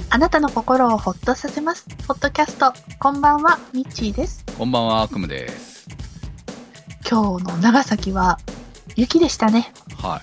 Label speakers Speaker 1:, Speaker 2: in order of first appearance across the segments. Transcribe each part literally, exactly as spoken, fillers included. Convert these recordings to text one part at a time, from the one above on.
Speaker 1: あなたの心をほっとさせますポッドキャスト。こんばんは、ミッチーです。
Speaker 2: こんばんは、アクムです。
Speaker 1: 今日の長崎は雪でしたね。
Speaker 2: はい。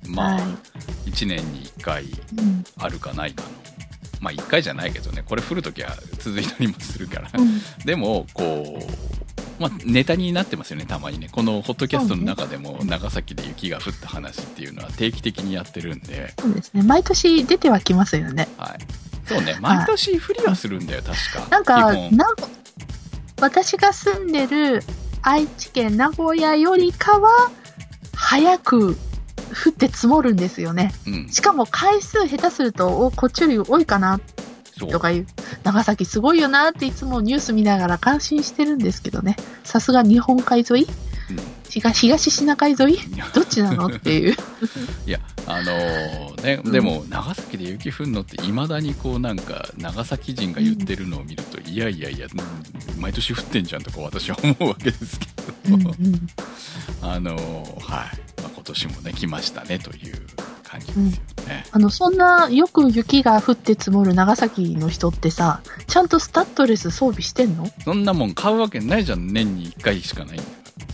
Speaker 2: まあ、はい、いちねんにいっかいあるかないかの、うん、まあいっかいじゃないけどね、これ降るときは続いたりもするから、うん、でもこう、まあ、ネタになってますよね、たまにね。このホットキャストの中でも長崎で雪が降った話っていうのは定期的にやってるんで。
Speaker 1: そうですね、毎年出てはきますよね。
Speaker 2: はい。そうね、毎年降りはするんだよ、確か。
Speaker 1: なんかな私が住んでる愛知県名古屋よりかは早く降って積もるんですよね、うん、しかも回数下手するとおこっちより多いかなとかいう、長崎すごいよなっていつもニュース見ながら感心してるんですけどね。さすが日本海沿い、うん、東, 東シナ海沿いどっちなのっていう
Speaker 2: いやあのー、ね、うん、でも長崎で雪降るのっていまだにこうなんか長崎人が言ってるのを見ると、うん、いやいやいや毎年降ってんじゃんとか私は思うわけですけど、うんうん、あのー、はい、まあ、今年もね来ましたねという感じですよね、うん、
Speaker 1: あのそんなよく雪が降って積もる長崎の人ってさ、ちゃんとスタッドレス装備してんの？
Speaker 2: そんなもん買うわけないじゃん、年にいっかいしかないんだよ。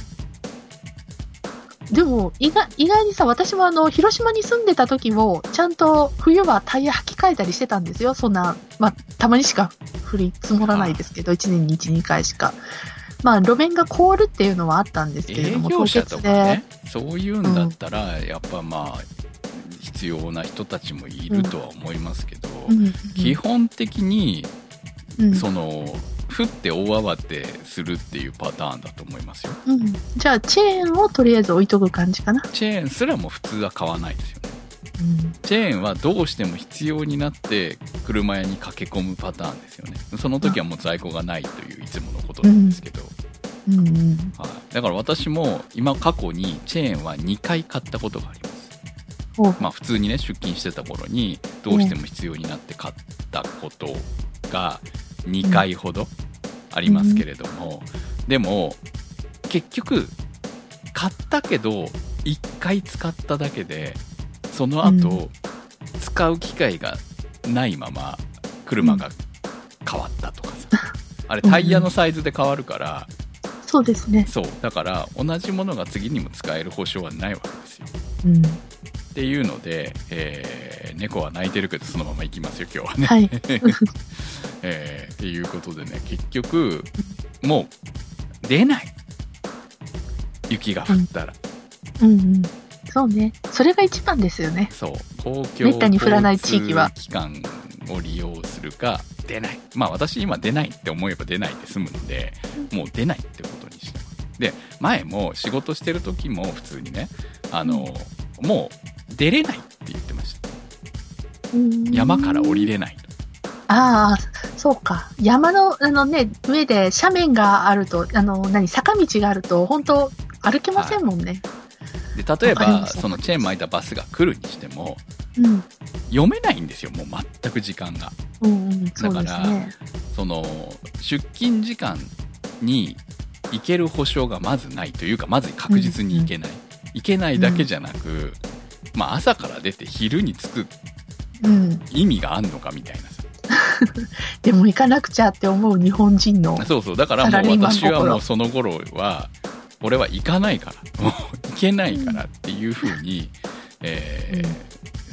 Speaker 1: でも意 外, 意外にさ、私もあの広島に住んでた時もちゃんと冬はタイヤ履き替えたりしてたんですよ。そんな、まあ、たまにしか降り積もらないですけど、いちねんにいち、にかいしか。まあ路面が凍るっていうのはあったんですけれども、
Speaker 2: 営業者とかね、そういうんだったら、うん、やっぱまあ必要な人たちもいるとは思いますけど、うんうんうん、基本的に、うん、その降って大慌てするっていうパターンだと思いますよ、
Speaker 1: うん、じゃあチェーンをとりあえず置いとく感じかな。
Speaker 2: チェーンすらも普通は買わないですよね、うん、チェーンはどうしても必要になって車屋に駆け込むパターンですよね。その時はもう在庫がないといういつものことなんですけど、うんうんうん、はい、だから私も今過去にチェーンはにかい買ったことがあります。まあ、普通にね出勤してた頃にどうしても必要になって買ったことがにかいほどありますけれども、うん、でも結局買ったけどいっかい使っただけでその後使う機会がないまま車が変わったとかさ、あれタイヤのサイズで変わるから、
Speaker 1: うん、そうですね。
Speaker 2: そうだから同じものが次にも使える保証はないわけですよ、
Speaker 1: うん、
Speaker 2: っていうので、えー、猫は鳴いてるけどそのまま行きますよ今日はね、
Speaker 1: はい
Speaker 2: えー、っていうことでね、結局もう出ない、雪が降ったら、
Speaker 1: うんうんうん、そうね、それが一番ですよね。
Speaker 2: そう、公共交通機関を利用するか出ない。まあ私今出ないって思えば出ないで済むんで、もう出ないってことにしてます。で前も仕事してる時も普通にね、あの、うん、もう出れないって言ってました。山から降りれない。
Speaker 1: ああ、そうか。山の、あのね、上で斜面があると、あの、何、坂道があると、本当歩けませんもんね。
Speaker 2: はい、で例えば、そのチェーン巻いたバスが来るにしても、うん、読めないんですよ、もう全く時間が。うんうん、そうですね。だから、その、出勤時間に行ける保証がまずないというか、まず確実に行けない。うんうん、行けないだけじゃなく、うん、まあ朝から出て昼に着く意味があんのかみたいなさ。
Speaker 1: でも行かなくちゃって思う日本人の。
Speaker 2: そうそう、だからもう私はもうその頃は俺は行かないからもう行けないからっていう風に、うん、えーうん、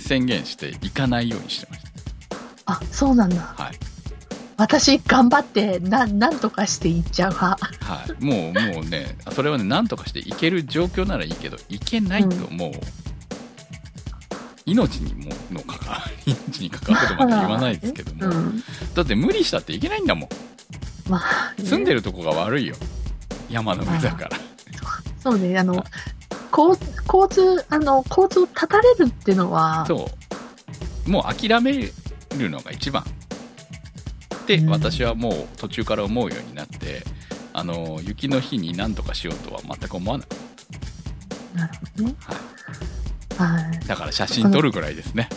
Speaker 2: 宣言して行かないようにしてました。
Speaker 1: あ、そうなんだ。
Speaker 2: はい。
Speaker 1: 私頑張ってななんとかして行っちゃう派。
Speaker 2: はい。もうもうね、それはね、なんとかして行ける状況ならいいけど行けないともう、うん、命にもの関わる命に関わることまで言わないですけども、うん、だって無理したっていけないんだもん、まあね、住んでるとこが悪いよ、山の上だから。
Speaker 1: そうね、あの交, 交通あの交通を断たれるっていうのは、
Speaker 2: そうもう諦めるのが一番って私はもう途中から思うようになって、うん、あの雪の日に何とかしようとは全く思わなかった。
Speaker 1: なるほどね。
Speaker 2: はい、はい、だから写真撮るぐらいですね。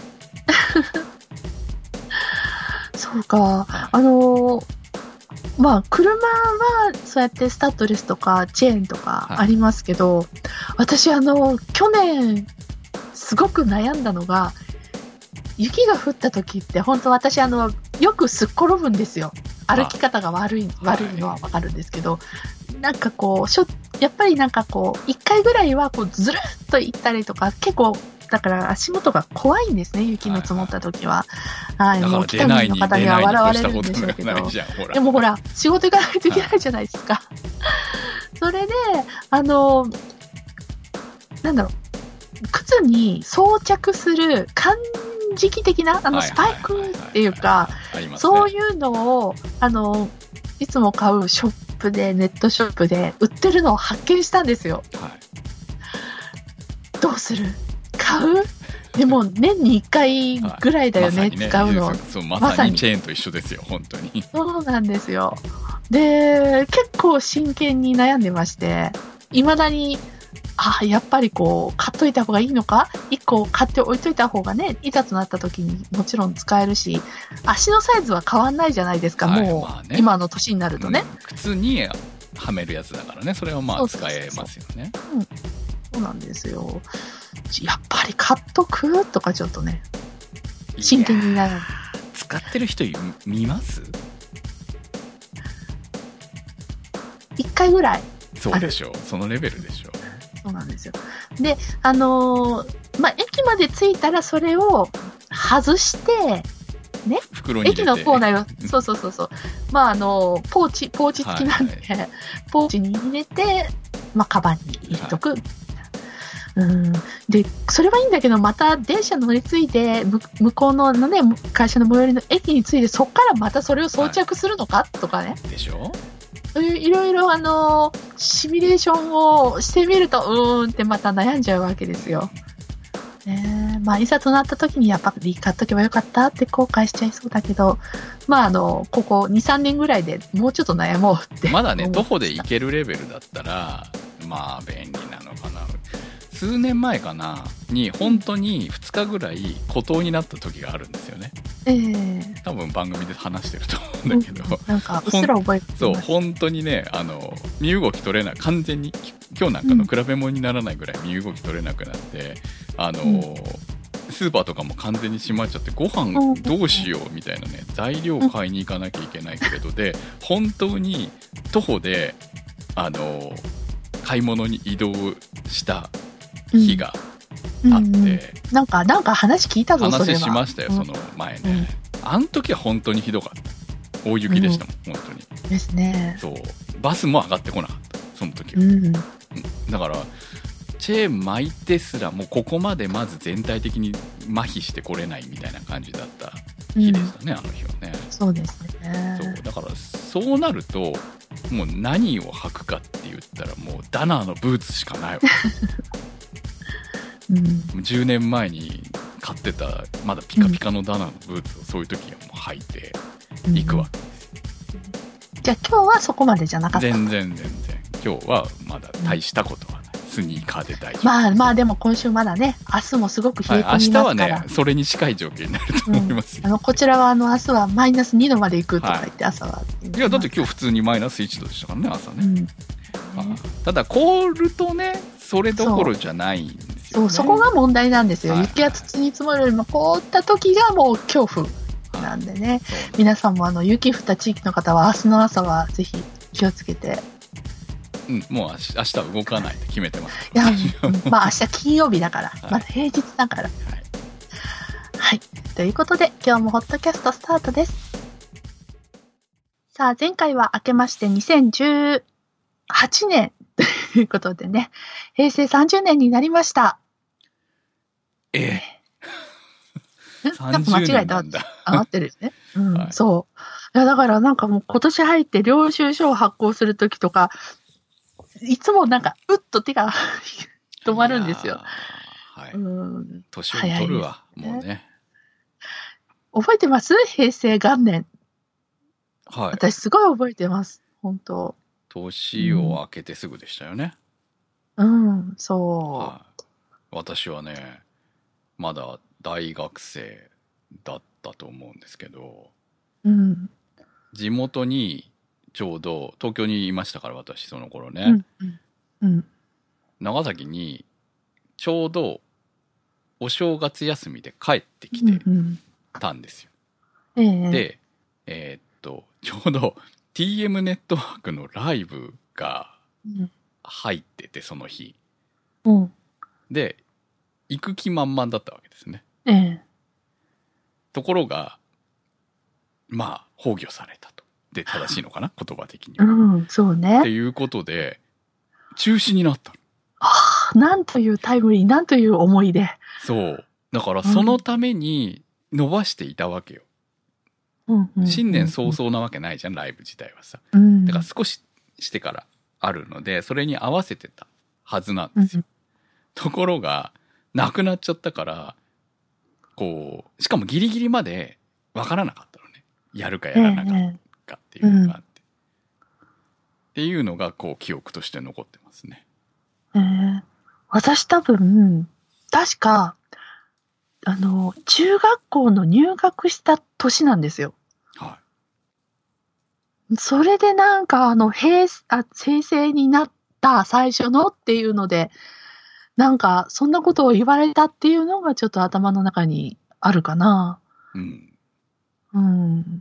Speaker 1: そうか、はい、あのまあ車はそうやってスタッドレスとかチェーンとかありますけど、はい、私あの去年すごく悩んだのが雪が降った時って本当私あのよくすっ転ぶんですよ。歩き方が悪い悪いのはわかるんですけど、なんかこうしょやっぱりなんかこう一回ぐらいはこうずるっと行ったりとか、結構だから足元が怖いんですね、雪の積もった時は。はい、はい、もう北国の方には笑われるんでしょうけど、でもほら仕事行かないといけないじゃないですか。それであのなんだろう、靴に装着する漢時期的なあのスパイクっていうか、そういうのをあのいつも買うショップでネットショップで売ってるのを発見したんですよ。はい、どうする？買う？でも年にいっかいぐらいだよね、はい、まね使うの。
Speaker 2: そう、まさにチェーンと一緒ですよ、本当に。
Speaker 1: そうなんですよ。で、結構真剣に悩んでまして、未だにあ、やっぱりこう買っといた方がいいのか、いっこ買って置いといた方がね、いざとなった時にもちろん使えるし、足のサイズは変わんないじゃないですか、はい、もう、まあね、今の年になるとね、うん、
Speaker 2: 靴にはめるやつだからね、それはまあ使えますよね。
Speaker 1: そうそうそう、うん、そうなんですよ。やっぱり買っとくとかちょっとね、真剣になる。
Speaker 2: 使ってる人見ます？
Speaker 1: いっかいぐらいある。
Speaker 2: そうでしょう、そのレベルでしょう。
Speaker 1: そうなんですよ。で、あのー、まあ、駅まで着いたらそれを外して、ね、
Speaker 2: 袋に入れて、
Speaker 1: 駅の構内を、そうそうそうそう、まあ、あのー、ポーチ、ポーチ付きなんで、はいはい、ポーチに入れて、まあ、カバンに入れとく。はい、うん。で、それはいいんだけど、また電車乗り継いで、向こうのね、会社の最寄りの駅に着いて、そっからまたそれを装着するのか、はい、とかね。
Speaker 2: でしょ？
Speaker 1: いろいろあのシミュレーションをしてみるとうーんってまた悩んじゃうわけですよ。ね、まあいざとなった時にやっぱり買っとけばよかったって後悔しちゃいそうだけど、まああのここ に,さん 年ぐらいでもうちょっと悩もうって。
Speaker 2: まだね徒歩で行けるレベルだったらまあ便利なのかな。数年前かなに本当にふつかぐらい孤島になった時があるんですよね。
Speaker 1: えー、
Speaker 2: 多分番組で話してると思うんだけど、うん、
Speaker 1: なんかうっすら覚えてます。
Speaker 2: そう本当にね、あの身動き取れない、完全に今日なんかの比べ物にならないぐらい身動き取れなくなって、うん、あの、うん、スーパーとかも完全に閉まっちゃってご飯どうしようみたいなね、材料買いに行かなきゃいけないけれどで本当に徒歩であの買い物に移動した日があって、うんうんうん、
Speaker 1: なんかなんか話聞いたぞ。
Speaker 2: 話しましたよ、その前ね、うん、あの時は本当にひどかった。大雪でしたもん、うん、本当に
Speaker 1: ですね。
Speaker 2: そうバスも上がってこなかったその時は、
Speaker 1: うん、
Speaker 2: だからチェーン巻いてすらもうここまでまず全体的に麻痺してこれないみたいな感じだった日でしたね、うん、あの日はね。
Speaker 1: そうですね。
Speaker 2: そうだからそうなるともう何を履くかって言ったらもうダナーのブーツしかないわけうん、じゅうねんまえに買ってたまだピカピカのダナーのブーツをそういう時はもう履いていくわけですよ、
Speaker 1: うん、じゃあ今日はそこまでじゃなかった？
Speaker 2: 全然全然今日はまだ大したことはない、うん、スニーカーで大丈夫。
Speaker 1: まあまあでも今週まだね、明日もすごく冷え込みますから、はい、明日はね
Speaker 2: それに近い状況になると思います、
Speaker 1: うん、あのこちらはあの明日はマイナスにどまで行くとか言って朝は、は
Speaker 2: い、いやだって今日普通にマイナスいちどでしたからね朝ね、うんあただ凍るとねそれどころじゃないんですよね。
Speaker 1: そう、そこが問題なんですよ、はいはい、雪が土に積もるよりも凍った時がもう恐怖なんでね、はい、皆さんもあの雪降った地域の方は明日の朝はぜひ気をつけて、
Speaker 2: うん、もう明日、明日は動かないって決めてます。
Speaker 1: いや、まあ明日金曜日だから、はい、まだ平日だから、はい、はい、ということで今日もホットキャストスタートです。さあ前回は明けましてにせんじゅうはちねんということでね、平成さんじゅうねんになりました。
Speaker 2: ええ。
Speaker 1: なんか間違えた。上がってるね。うん、はい、そう。いやだからなんかもう今年入って領収書を発行するときとか、いつもなんかうっと手が止まるんですよ。
Speaker 2: はい。うん。年を取るわ、ね、もうね。
Speaker 1: 覚えてます？平成元年。
Speaker 2: はい。
Speaker 1: 私すごい覚えてます。本当。
Speaker 2: 年を明けてすぐでしたよね。
Speaker 1: うん、うん、そう、
Speaker 2: はい。私はね、まだ大学生だったと思うんですけど、
Speaker 1: うん、
Speaker 2: 地元にちょうど東京にいましたから私その頃ね、
Speaker 1: うんうん、
Speaker 2: 長崎にちょうどお正月休みで帰ってきてたんですよ。
Speaker 1: うんうん、
Speaker 2: で、えー、っとちょうど ティーエム ネットワークのライブが入っててその日、
Speaker 1: うん、
Speaker 2: で行く気満々だったわけですね。
Speaker 1: ええ、
Speaker 2: ところがまあ崩御されたと。で正しいのかな言葉的には、
Speaker 1: うん、そうね。
Speaker 2: っていうことで中止になったの。
Speaker 1: はあ、なんというタイムリー、なんという思い出。
Speaker 2: そうだからそのために伸ばしていたわけよ。
Speaker 1: うんうん、
Speaker 2: 新年早々なわけないじゃんライブ自体はさ、
Speaker 1: うん、
Speaker 2: だから少ししてからあるのでそれに合わせてたはずなんですよ、うん、ところがなくなっちゃったからこうしかもギリギリまで分からなかったのね、やるかやらなかったかっていうのがあって、えーうん、っていうのがこう記憶として残ってますね。
Speaker 1: えー、私多分確かあの中学校の入学した年なんですよ。
Speaker 2: はい。
Speaker 1: それでなんかあの平あ平成になった最初のっていうのでなんかそんなことを言われたっていうのがちょっと頭の中にあるかな。
Speaker 2: うん。
Speaker 1: うん。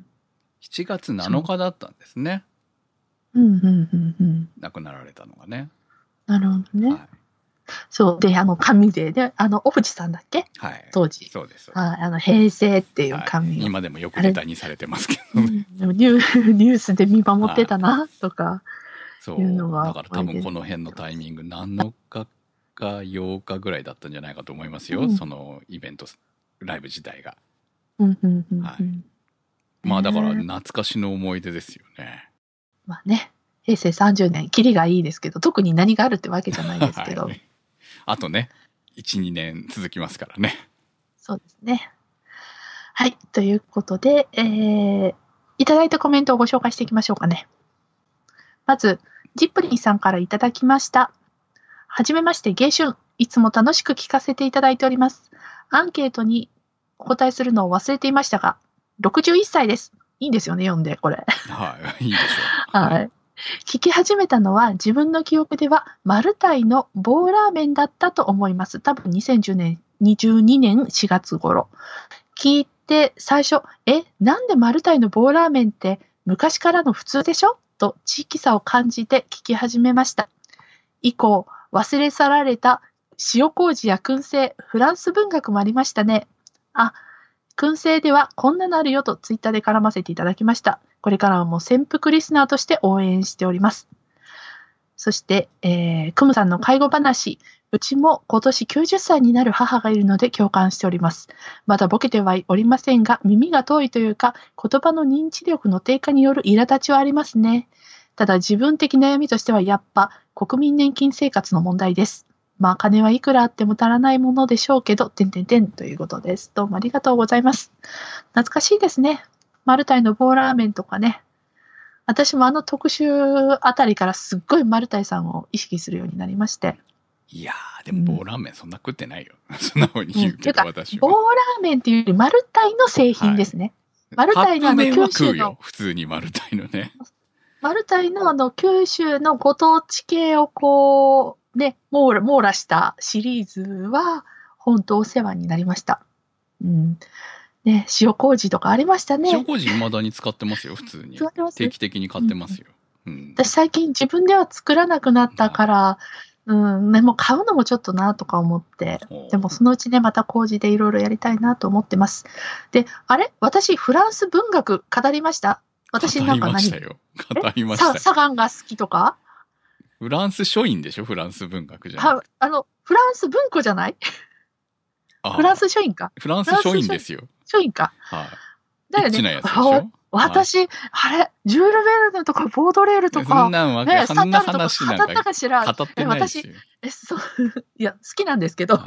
Speaker 2: しちがつなのかだったんですね。
Speaker 1: うんうんうんうん。
Speaker 2: 亡くなられたのがね。
Speaker 1: なるほどね。
Speaker 2: はい。
Speaker 1: そうであの紙でであの小渕さんだっけ？
Speaker 2: はい。
Speaker 1: 当時。
Speaker 2: そうです。
Speaker 1: はい、あの平成っていう紙を、
Speaker 2: はい、今でもよくネタにされてますけどね。
Speaker 1: ニュニュースで見守ってたなとかいうのが、
Speaker 2: そうだから多分この辺のタイミングなのかかようかぐらいだったんじゃないかと思いますよ、うん、そのイベントライブ自体が。
Speaker 1: うんうんうんうん、
Speaker 2: はい、まあだから懐かしの思い出ですよね。
Speaker 1: まあねへいせいさんじゅうねんキリがいいですけど特に何があるってわけじゃないですけど、はい、
Speaker 2: あとね いちにねん続きますからね。
Speaker 1: そうですね。はい。ということで、えー、いただいたコメントをご紹介していきましょうかね。まず、ジップリンさんからいただきました。はじめまして、芸春。いつも楽しく聞かせていただいております。アンケートにお答えするのを忘れていましたが、ろくじゅういっさいです。いいんですよね、読んで、これ。
Speaker 2: はい、いいでしょう。
Speaker 1: はい。聞き始めたのは自分の記憶ではマルタイの棒ラーメンだったと思います。多分にせんじゅうにねんしがつ頃。聞いて最初、え、なんでマルタイの棒ラーメンって昔からの普通でしょ？と地域差を感じて聞き始めました。以降、忘れ去られた塩麹や燻製、フランス文学もありましたね。あ、燻製ではこんなのあるよとツイッターで絡ませていただきました。これからも潜伏リスナーとして応援しております。そして、えー、クムさんの介護話、うちも今年きゅうじゅっさいになる母がいるので共感しております。まだボケてはおりませんが、耳が遠いというか、言葉の認知力の低下による苛立ちはありますね。ただ自分的悩みとしてはやっぱ国民年金生活の問題です。まあ金はいくらあっても足らないものでしょうけど、てんてんてんということです。どうもありがとうございます。懐かしいですね。マルタイの棒ラーメンとかね。私もあの特集あたりからすっごいマルタイさんを意識するようになりまして。
Speaker 2: いやー、でも棒ラーメンそんな食ってないよ。うん、そんな風に言うけど、うん、私は。
Speaker 1: 棒ラーメンっていうよりマルタイの製品ですね。はい、マルタイのあの九州の。
Speaker 2: 普通にマルタイのね。
Speaker 1: マルタイのあの九州のご当地系をこう、ね、網羅、網羅したシリーズは、本当お世話になりました。うん。ね、塩麹とかありましたね。
Speaker 2: 塩麹未だに使ってますよ、普通に。定期的に買ってますよ。うん、
Speaker 1: 私最近自分では作らなくなったから、うん、でも買うのもちょっとなとか思って、でもそのうちね、また麹でいろいろやりたいなと思ってます。で、あれ私、フランス文学語りました？私なんか何？
Speaker 2: 語りましたよ。語りましたよ。
Speaker 1: サガンが好きとか？
Speaker 2: フランス書院でしょ？フランス文学じゃ
Speaker 1: なくて。あの、フランス文庫じゃない？フランス書院か。
Speaker 2: フランス書院ですよ。
Speaker 1: 書院か。
Speaker 2: はい。
Speaker 1: だよね。
Speaker 2: エッチなやつでしょ？
Speaker 1: 私、はい、あれ、ジュール・ベルヌとか、ボードレールとか、
Speaker 2: そんなんわけ、ね、そんな話なんか
Speaker 1: 語ったかしら。
Speaker 2: 語ってないですよ。
Speaker 1: 私、え、そう、いや、好きなんですけど。はい。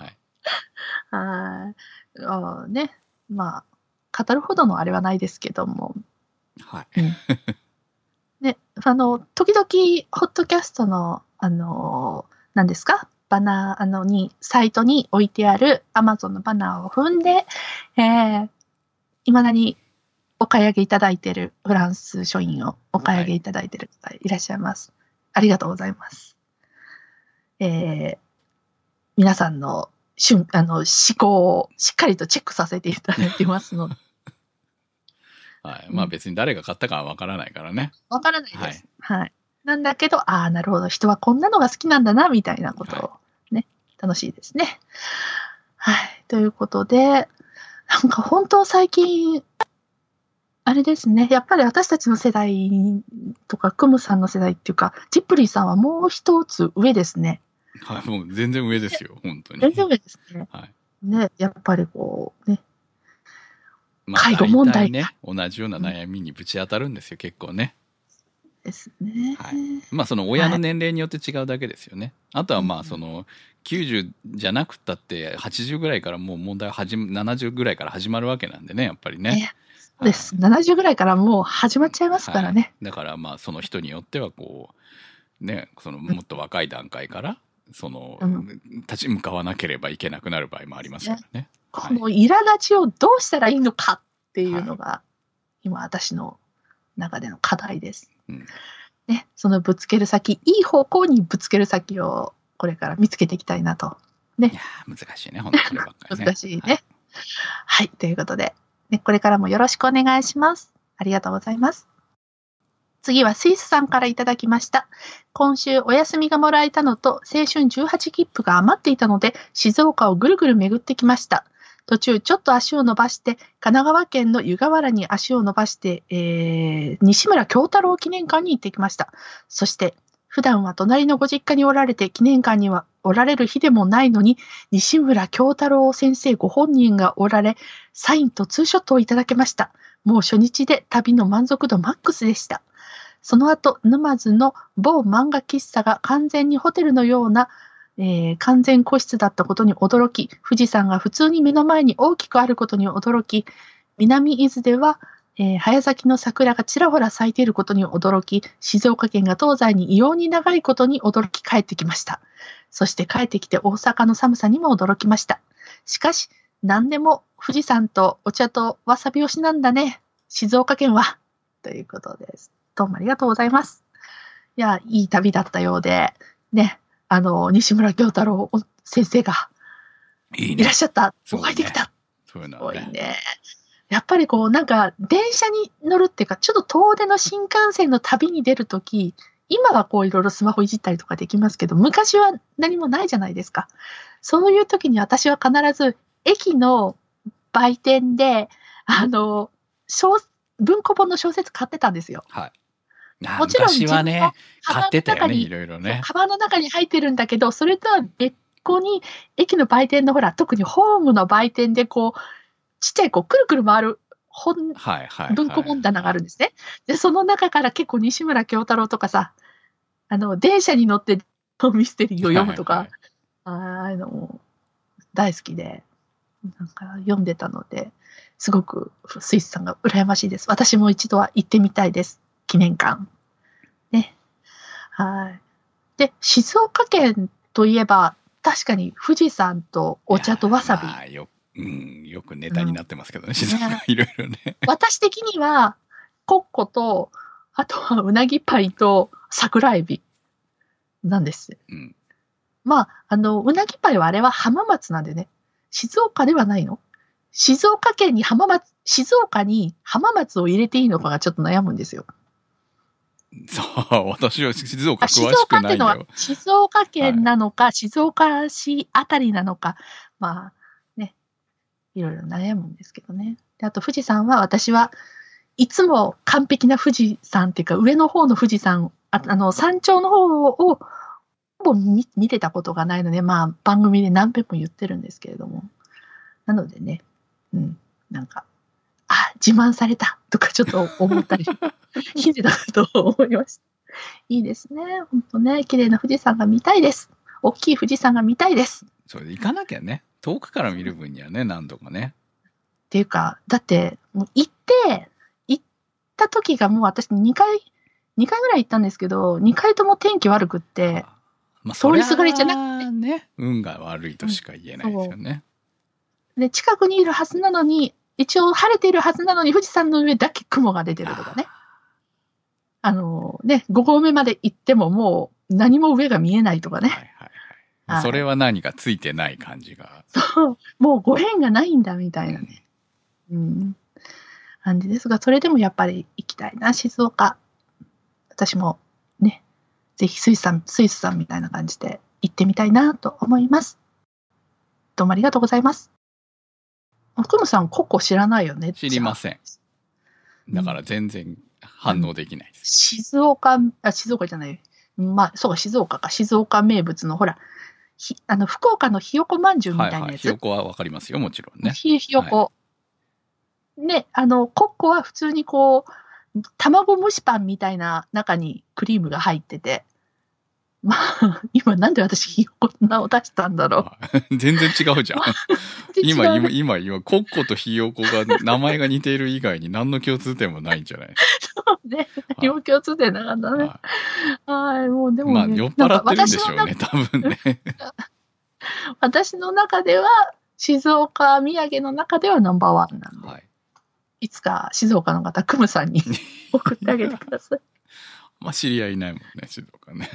Speaker 1: あね、まあ、語るほどのあれはないですけども。
Speaker 2: はい。うん、
Speaker 1: ね、あの、時々、ホットキャストの、あの、何ですか？バナー、あの、に、サイトに置いてある Amazon のバナーを踏んで、えー、未だにお買い上げいただいているフランス書院をお買い上げいただいている方いらっしゃいます。はい、ありがとうございます。えー、皆さんのしゅあの、思考をしっかりとチェックさせていただいてますので。
Speaker 2: はい。まあ別に誰が買ったかはわからないからね。
Speaker 1: わからないです。はい。はい、なんだけど、ああ、なるほど。人はこんなのが好きなんだな、みたいなことをね、はい、楽しいですね。はい。ということで、なんか本当最近、あれですね。やっぱり私たちの世代とか、クムさんの世代っていうか、ジップリーさんはもう一つ上ですね。
Speaker 2: はい、もう全然上ですよ、本当に。
Speaker 1: 全然上ですね。はい。ね、やっぱりこう、ね。
Speaker 2: まあ、介護問題ね、同じような悩みにぶち当たるんですよ、うん、結構ね。
Speaker 1: ですね。
Speaker 2: はい。まあ、その親の年齢によって違うだけですよね。はい、あとはまあ、その、きゅうじゅうじゃなくったって、はちじゅうぐらいからもう問題は始め、ななじゅうぐらいから始まるわけなんでね、やっぱりね。
Speaker 1: そうです。はい、ななじゅうぐらいからもう始まっちゃいますからね。はい、
Speaker 2: だからまあ、その人によってはこう、ね、そのもっと若い段階から、その、うん、立ち向かわなければいけなくなる場合もありますからね。ね、
Speaker 1: この苛立ちをどうしたらいいのかっていうのが、はい、今私の中での課題です。うんね、そのぶつける先、いい方向にぶつける先をこれから見つけていきたいなと。ね。
Speaker 2: いや難しいね、本当にこればっかりね。
Speaker 1: 難しいね、はい。はい、ということで、ね、これからもよろしくお願いします。ありがとうございます。次はスイスさんからいただきました。今週お休みがもらえたのと青春じゅうはち切符が余っていたので静岡をぐるぐる巡ってきました。途中ちょっと足を伸ばして神奈川県の湯河原に足を伸ばして、えー、西村京太郎記念館に行ってきました。そして普段は隣のご実家におられて記念館にはおられる日でもないのに西村京太郎先生ご本人がおられサインとツーショットをいただけました。もう初日で旅の満足度マックスでした。その後沼津の某漫画喫茶が完全にホテルのようなえー、完全個室だったことに驚き、富士山が普通に目の前に大きくあることに驚き、南伊豆では、えー、早咲きの桜がちらほら咲いていることに驚き、静岡県が東西に異様に長いことに驚き帰ってきました。そして帰ってきて大阪の寒さにも驚きました。しかし、何でも富士山とお茶とわさび推しなんだね、静岡県は。ということです。どうもありがとうございます。いや、いい旅だったようで、ね。あの、西村京太郎先生がいらっしゃった。お会いできた。
Speaker 2: そういうのはね。
Speaker 1: すごいね。やっぱりこう、なんか、電車に乗るっていうか、ちょっと遠出の新幹線の旅に出るとき、今はこういろいろスマホいじったりとかできますけど、昔は何もないじゃないですか。そういうときに私は必ず、駅の売店で、あの、小文庫本の小説買ってたんですよ。
Speaker 2: はい。もちろん昔はね、買ってたよね、いろいろね。
Speaker 1: カバンの中に入ってるんだけど、それとは別個に、駅の売店のほら、特にホームの売店でこう、ちっちゃいこう、くるくる回る本、はいはいはい、文庫本棚があるんですね。で、その中から結構西村京太郎とかさ、あの、電車に乗ってミステリーを読むとか、はいはい、ああいうのも大好きで、なんか読んでたので、すごくスイスさんが羨ましいです。私も一度は行ってみたいです。記念館。ね。はい。で、静岡県といえば、確かに富士山とお茶とわさび。
Speaker 2: まあ、よ、うん、よくネタになってますけどね、うん、静岡いろいろね。
Speaker 1: 私的には、コッコと、あとはうなぎパイと桜エビなんです。うん、まあ、あの、うなぎパイはあれは浜松なんでね、静岡ではないの？静岡県に浜松、静岡に浜松を入れていいのかがちょっと悩むんですよ。
Speaker 2: そう、私は静岡詳しくないよ。静岡ってのは
Speaker 1: 静岡県なのか、はい、静岡市あたりなのか、まあね、いろいろ悩むんですけどね。で、あと富士山は私はいつも完璧な富士山っていうか上の方の富士山、あ, あの山頂の方をほぼ 見, 見てたことがないので、まあ番組で何遍も言ってるんですけれども。なのでね、うん、なんか、あ、自慢されたとかちょっと思ったり。綺麗だと思いました。いいですね。本当ね、綺麗な富士山が見たいです。大きい富士山が見たいです。
Speaker 2: それで行かなきゃね。遠くから見る分にはね、何度もね。
Speaker 1: っていうか、だって、もう行って、行った時がもう私にかい、にかいぐらい行ったんですけど、にかいとも天気悪くって、
Speaker 2: まあ、通りすがりじゃなくて。ね、運が悪いとしか言えないですよね。
Speaker 1: うん、で、近くにいるはずなのに、一応晴れているはずなのに、富士山の上だけ雲が出てるとかね。あのね、ご合目まで行ってももう何も上が見えないとかね。はいはいはい、 はい、
Speaker 2: それは何かついてない感じが。
Speaker 1: そう。もうご縁がないんだみたいなね。うん。うん、感じですが、それでもやっぱり行きたいな、静岡。私もね、ぜひスイスさん、スイスさんみたいな感じで行ってみたいなと思います。どうもありがとうございます。クムさん、コッコ知らないよね？
Speaker 2: 知りません。だから全然反応できないです。うん、
Speaker 1: 静岡、あ、静岡じゃない。まあ、そうか、静岡か。静岡名物の、ほら、ひあの福岡のひよこまんじゅうみたいなやつ。はいはい、
Speaker 2: ひよこはわかりますよ、もちろんね。
Speaker 1: ひ, ひよこ。はい、ね、あの、コッコは普通にこう、卵蒸しパンみたいな中にクリームが入ってて、まあ、今なんで私ひよこの名を出したんだろ
Speaker 2: う。全然違うじゃん。今、今、今、今、コッコとひよこが名前が似ている以外に何の共通点もないんじゃない？
Speaker 1: そうね。何も共通点なかったね。はい、もうでもね。
Speaker 2: まあ、酔っ払ってるんでしょうね、多分ね。
Speaker 1: 私の中では、静岡土産の中ではナンバーワンなんで。はい。いつか静岡の方、クムさんに送ってあげてください。
Speaker 2: まあ、知り合いいないもんね、静岡ね。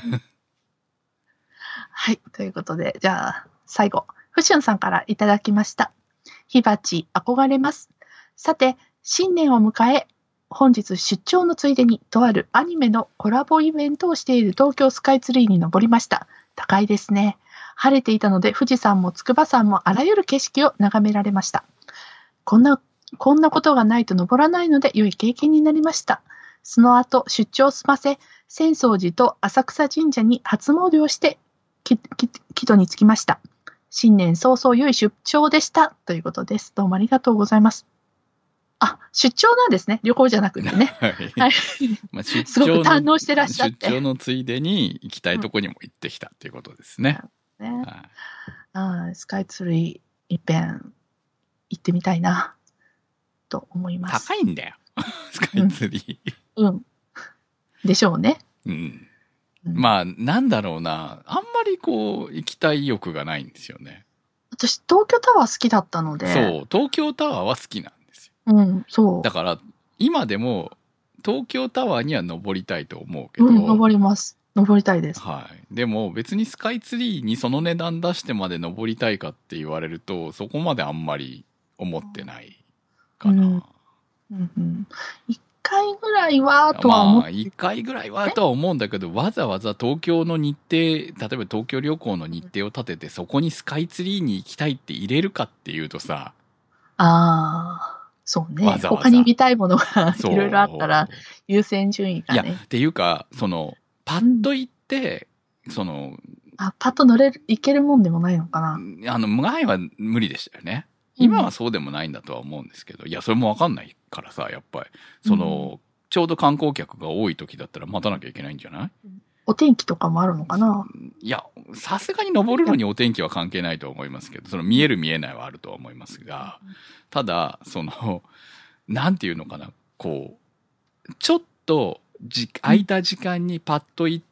Speaker 1: はい。ということで、じゃあ、最後、フシュンさんからいただきました。火鉢憧れます。さて、新年を迎え、本日出張のついでに、とあるアニメのコラボイベントをしている東京スカイツリーに登りました。高いですね。晴れていたので、富士山も筑波山もあらゆる景色を眺められました。こんな、こんなことがないと登らないので、良い経験になりました。その後、出張を済ませ、浅草寺と浅草神社に初詣をして、きき帰途に着きました。新年早々良い出張でした。ということです。どうもありがとうございます。あ、出張なんですね。旅行じゃなくてね。はい。はい、まあ、出張すごく堪能してらっしゃって。
Speaker 2: 出張のついでに行きたいとこにも行ってきたっていうことですね。
Speaker 1: うん、ね、はい、スカイツリー一遍行ってみたいなと思います。
Speaker 2: 高いんだよ。スカイツリー。
Speaker 1: うん。うん、でしょうね。
Speaker 2: うん。まあ、なんだろうな。あんまりこう、行きたい欲がないんですよね。
Speaker 1: 私、東京タワー好きだったので。
Speaker 2: そう、東京タワーは好きなんですよ。
Speaker 1: うん、そう。
Speaker 2: だから、今でも、東京タワーには登りたいと思うけど。
Speaker 1: うん、登ります。登りたいです。
Speaker 2: はい。でも、別にスカイツリーにその値段出してまで登りたいかって言われると、そこまであんまり思ってないかな。うん。
Speaker 1: うんうん、一回ぐらいはとは思って、
Speaker 2: まあ、一回ぐらいはとは思うんだけど、わざわざ東京の日程、例えば東京旅行の日程を立てて、そこにスカイツリーに行きたいって入れるかっていうとさ。
Speaker 1: ああ、そうね。
Speaker 2: わざわざ
Speaker 1: 他に見たいものがいろいろあったら、優先順位がね。
Speaker 2: いや、っていうか、その、パッと行って、うん、その、
Speaker 1: あ、パッと乗れる、行けるもんでもないのかな。
Speaker 2: あの、前は無理でしたよね。今はそうでもないんだとは思うんですけど、うん、いや、それもわかんないからさ、やっぱり、その、うん、ちょうど観光客が多い時だったら待たなきゃいけないんじゃない？
Speaker 1: お天気とかもあるのかな？
Speaker 2: いや、さすがに登るのにお天気は関係ないと思いますけど、その見える見えないはあるとは思いますが、ただ、その、なんていうのかな、こう、ちょっとじ空いた時間にパッと行って、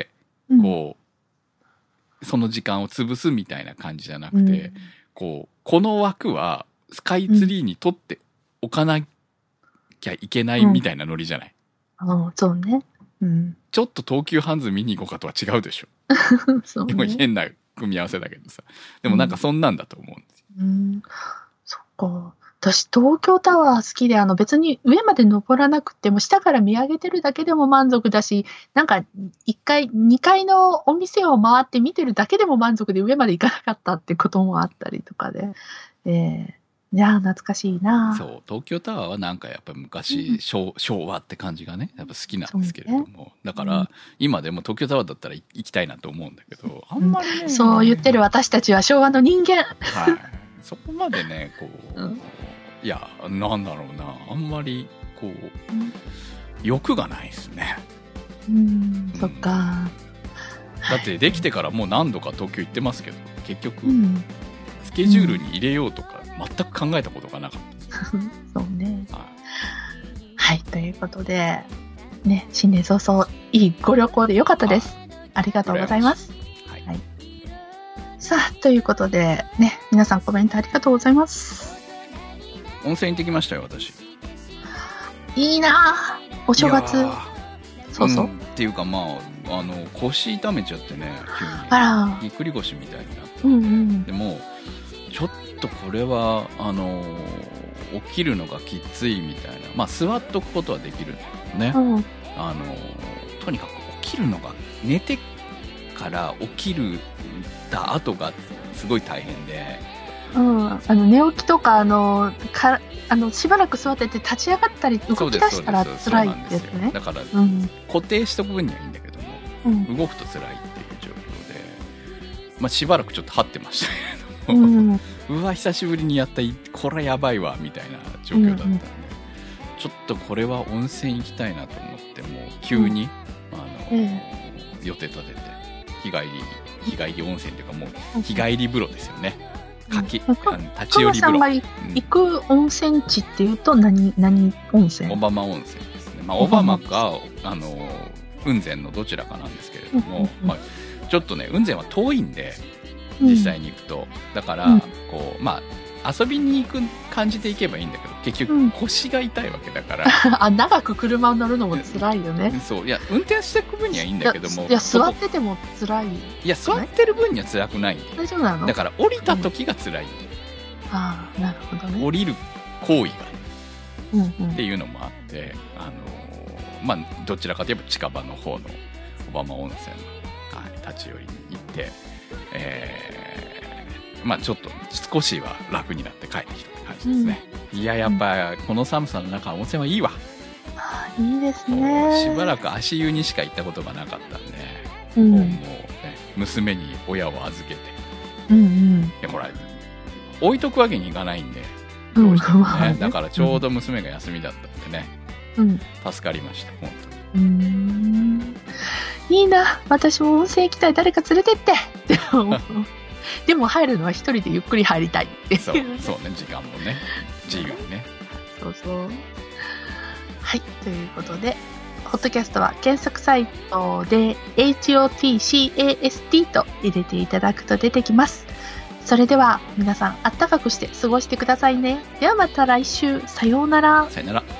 Speaker 2: うん、こう、その時間を潰すみたいな感じじゃなくて、うん、こう、この枠はスカイツリーに取っておかなきゃいけないみたいなノリじゃない？
Speaker 1: うん、ああ、そうね。うん。
Speaker 2: ちょっと東急ハンズ見に行こうかとは違うでしょ。そうね。変な組み合わせだけどさ。でもなんかそんなんだと思うんですよ。
Speaker 1: うん。うん、そっか。私、東京タワー好きで、あの別に上まで登らなくても、下から見上げてるだけでも満足だし、なんかいっかい、にかいのお店を回って見てるだけでも満足で上まで行かなかったってこともあったりとかで。えーいやー懐かしいな。
Speaker 2: そう東京タワーはなんかやっぱ昔、うん、昭, 昭和って感じがねやっぱ好きなんですけれども、ね、だから、うん、今でも東京タワーだったら行きたいなと思うんだけどあんまりね、うん、
Speaker 1: そう言ってる私たちは昭和の人間。はい
Speaker 2: そこまでねこう、うん、いやなんだろうなあんまりこう、うん、欲がないですね。
Speaker 1: うん、うん、そっか。
Speaker 2: だってできてからもう何度か東京行ってますけど結局、うん、スケジュールに入れようとか、全く考えたことがなかったです。
Speaker 1: そうね。はい、はい、ということで、ね、新年早々、いいご旅行でよかったです。ありがとうございます。はい。はい、さあ、ということで、ね、皆さんコメントありがとうございます。
Speaker 2: 温泉行ってきましたよ、私。
Speaker 1: いいなぁ。お正月。そうそう。
Speaker 2: うん、 っていうか、まあ、あの腰痛めちゃってね、急に
Speaker 1: あら
Speaker 2: ぎっくり腰みたいになって、
Speaker 1: うんうん、
Speaker 2: でもちょっとこれはあの起きるのがきついみたいな、まあ座っとくことはできるんだけどね、うん、あのとにかく起きるのが、寝てから起きるた後がすごい大変で、
Speaker 1: うん、あの寝起きとか、あのかあのしばらく座ってて立ち上がったり動き出したら辛いですね。
Speaker 2: だから、うん、固定しとく分にはいいんだけども、うん、動くと辛いっていう状況で、まあ、しばらくちょっと張ってましたけれども、うん、うわ久しぶりにやった、これやばいわみたいな状況だったんで、うんうん、ちょっとこれは温泉行きたいなと思って、もう急に、うん、あの、うん、予定立てて日帰り日帰り温泉というか、もう日帰り風呂ですよね。かき、うん、あの立ち寄り風呂。行
Speaker 1: く温泉地っていうと何何温泉？
Speaker 2: 小浜温泉ですね。まあ小浜かあの雲仙のどちらかなんですけれども、うんうんうん、まあ、ちょっとね雲仙は遠いんで実際に行くと、うん、だから、うん、こうまあ遊びに行く感じで行けばいいんだけど、結局腰が痛いわけだから、
Speaker 1: うん、あ長く車乗るのも辛いよね。
Speaker 2: そう、いや運転していく分にはいいんだけども、
Speaker 1: いや座ってても辛い。
Speaker 2: いや座ってる分には辛くない。
Speaker 1: 大丈夫なの？
Speaker 2: だから降りた時が辛い、うん、
Speaker 1: ああなるほどね。
Speaker 2: 降りる行為が、
Speaker 1: うんうん、
Speaker 2: っていうのもあって、あのー、まあどちらかといえば近場の方の小浜温泉の、はい、立ち寄りに行って、えー、まあちょっと少しは楽になって帰ってきたって感じですね、うん、いややっぱこの寒さの中温泉はいいわ。
Speaker 1: あいいですね。
Speaker 2: しばらく足湯にしか行ったことがなかったんで、
Speaker 1: うん、
Speaker 2: もうね娘に親を預けて、
Speaker 1: うんうん、
Speaker 2: でほら置いとくわけにいかないんで、どうしてもね、うん、だからちょうど娘が休みだったんでね、うん、助かりました本当に。うー
Speaker 1: んいいな、私も温泉行きたい、誰か連れてってでも入るのは一人でゆっくり入りたいって
Speaker 2: そうそうね、時間もね自由にね。
Speaker 1: そうそう。はい、ということでポッドキャストは検索サイトで エイチオーティーシーエーエスティー と入れていただくと出てきます。それでは皆さんあったかくして過ごしてくださいね。ではまた来週、さようなら。
Speaker 2: さようなら。